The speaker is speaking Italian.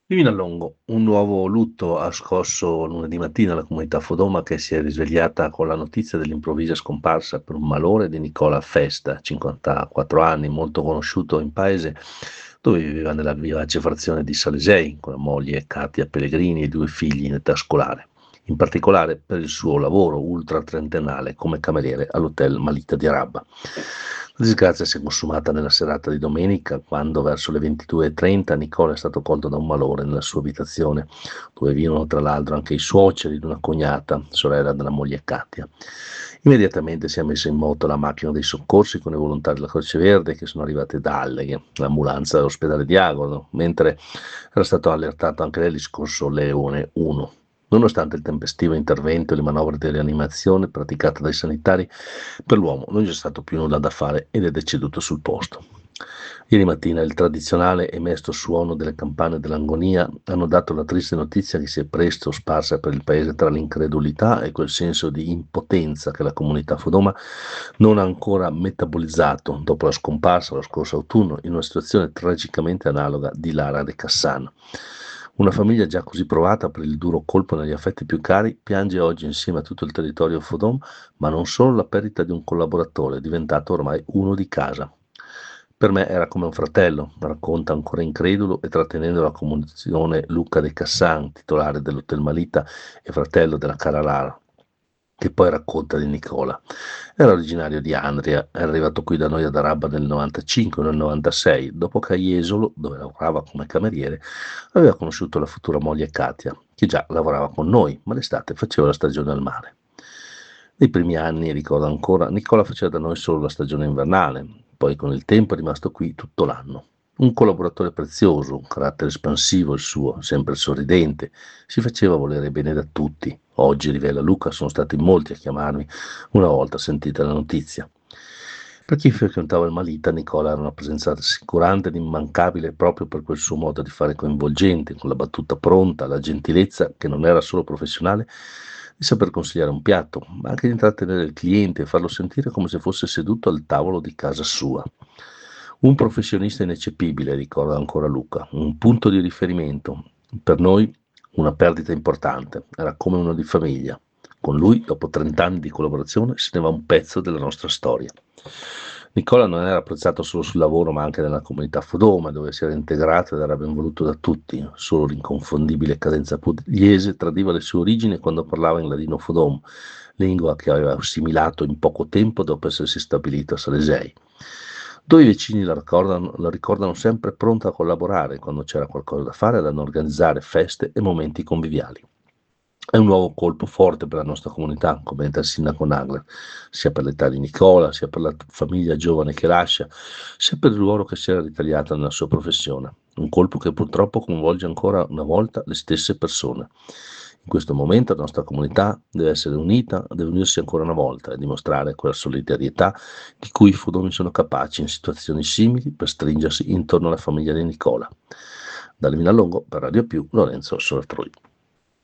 Divinallongo, un nuovo lutto ha scosso lunedì mattina la comunità Fodoma che si è risvegliata con la notizia dell'improvvisa scomparsa per un malore di Nicola Festa, 54 anni, molto conosciuto in paese dove viveva nella vivace frazione di Salesei con la moglie Katia Pellegrini e due figli in età scolare, in particolare per il suo lavoro ultra trentennale come cameriere all'hotel Malita di Araba. La disgrazia si è consumata nella serata di domenica, quando verso le 22:30 Nicola è stato colto da un malore nella sua abitazione, dove vivono tra l'altro anche i suoceri di una cognata, sorella della moglie Katia. Immediatamente si è messa in moto la macchina dei soccorsi con i volontari della Croce Verde che sono arrivati da Alleghe, l'ambulanza dell'ospedale di Agordo, mentre era stato allertato anche l'eliscorso Leone 1. Nonostante il tempestivo intervento e le manovre di rianimazione praticate dai sanitari, per l'uomo non c'è stato più nulla da fare ed è deceduto sul posto. Ieri mattina il tradizionale e mesto suono delle campane dell'Angonia hanno dato la triste notizia che si è presto sparsa per il paese tra l'incredulità e quel senso di impotenza che la comunità Fodoma non ha ancora metabolizzato dopo la scomparsa lo scorso autunno in una situazione tragicamente analoga di Lara de Cassano. Una famiglia già così provata per il duro colpo negli affetti più cari piange oggi insieme a tutto il territorio Fodom, ma non solo la perdita di un collaboratore, diventato ormai uno di casa. Per me era come un fratello, racconta ancora incredulo e trattenendo la comunicazione Luca De Cassan, titolare dell'Hotel Malita e fratello della cara Lara, che poi racconta di Nicola. Era originario di Andria, era arrivato qui da noi ad Araba nel 95 o nel 96, dopo che a Jesolo, dove lavorava come cameriere, aveva conosciuto la futura moglie Katia, che già lavorava con noi, ma l'estate faceva la stagione al mare. Nei primi anni, ricordo ancora, Nicola faceva da noi solo la stagione invernale, poi con il tempo è rimasto qui tutto l'anno. Un collaboratore prezioso, un carattere espansivo il suo, sempre sorridente, si faceva volere bene da tutti. Oggi, rivela Luca, sono stati molti a chiamarmi una volta sentita la notizia. Per chi frequentava il Malita, Nicola era una presenza rassicurante ed immancabile proprio per quel suo modo di fare coinvolgente, con la battuta pronta, la gentilezza, che non era solo professionale, di saper consigliare un piatto, ma anche di intrattenere il cliente e farlo sentire come se fosse seduto al tavolo di casa sua. Un professionista ineccepibile, ricorda ancora Luca, un punto di riferimento. Per noi una perdita importante, era come uno di famiglia. Con lui, dopo 30 anni di collaborazione, se ne va un pezzo della nostra storia. Nicola non era apprezzato solo sul lavoro, ma anche nella comunità Fodoma, dove si era integrato ed era ben voluto da tutti. Solo l'inconfondibile cadenza pugliese tradiva le sue origini quando parlava in ladino Fodom, lingua che aveva assimilato in poco tempo dopo essersi stabilito a Salesei. Due vicini la ricordano sempre pronta a collaborare quando c'era qualcosa da fare, ad organizzare feste e momenti conviviali. È un nuovo colpo forte per la nostra comunità, commenta il sindaco Nagler, sia per l'età di Nicola, sia per la famiglia giovane che lascia, sia per il ruolo che si era ritagliato nella sua professione. Un colpo che purtroppo coinvolge ancora una volta le stesse persone. In questo momento la nostra comunità deve essere unita, deve unirsi ancora una volta e dimostrare quella solidarietà di cui i fodoni sono capaci in situazioni simili per stringersi intorno alla famiglia di Nicola. Da Livinallongo per Radio Più, Lorenzo Solartrui.